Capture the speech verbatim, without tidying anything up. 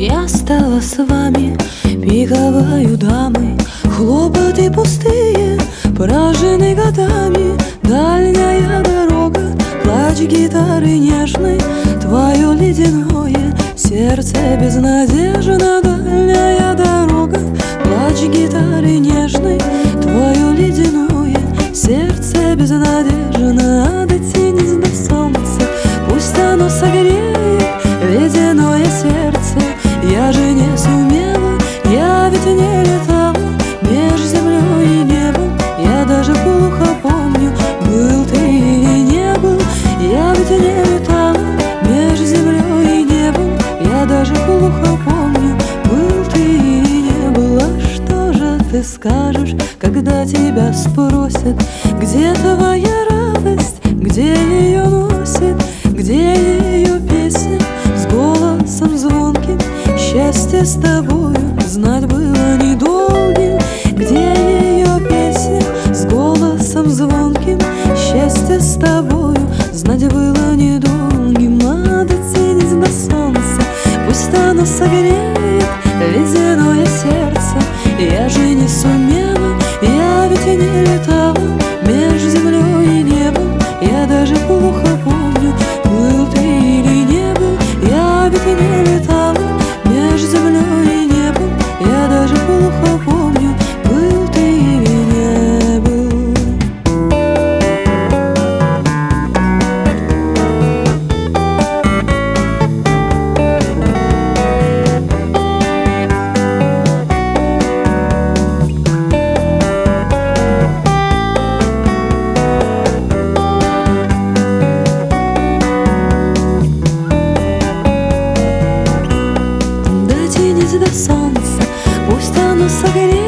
Я стала с вами пиковою дамой, хлопоты пустые, поражены годами. Дальняя дорога, плач гитары нежной, твое ледяное сердце безнадежно. Дальняя дорога, плач гитары нежной, твое ледяное сердце безнадежно. Дотянись до солнца, пусть оно согреет ледяное сердце. Я же не сумела, я ведь не летала меж землей и небом. Я даже плохо помню, был ты или не был. Я ведь не летала меж землей и небом. Я даже плохо помню, был ты или не был. А что же ты скажешь, когда тебя спросят, где твоя радость, где ее носит, где ее песня с голосом звонким? Счастье с тобою знать было недолгим. Где ее песня с голосом звонким? Счастье с тобою знать было недолгим. А дотянись до солнца, пусть оно согреет ледяное сердце. Я же не сумела, я ведь не летала меж землей и небом. Я даже плохо помню, был ты или не был. Я ведь не летала меж землей и небом. Я даже плохо помню, был ты или не был. Дотянись до солнца, пусть оно согреет